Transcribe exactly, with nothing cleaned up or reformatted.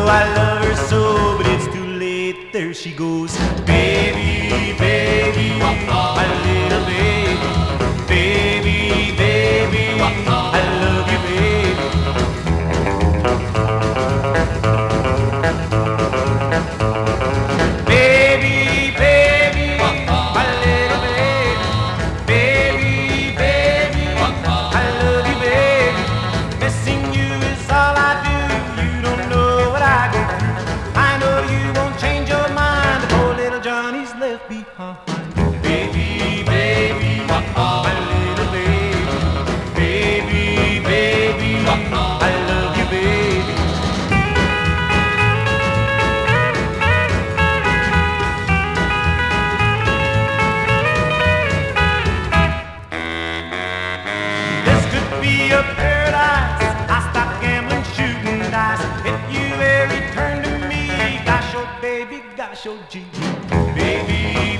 I love her so, but it's too late. There she goes. Baby, baby, my little baby. Baby, baby, I love you, baby. Baby, baby, my little baby. Baby, baby, I love you, baby. Missing you is all I do. You don't know what I go through. I know you won't change your mind. The poor little Johnny's left behind. Baby, baby, my little baby. Baby, baby, I love you, baby. This could be a paradise. I stop gambling, shooting dice. If you ever return to me, gosh, oh baby, gosh, oh gee. Baby,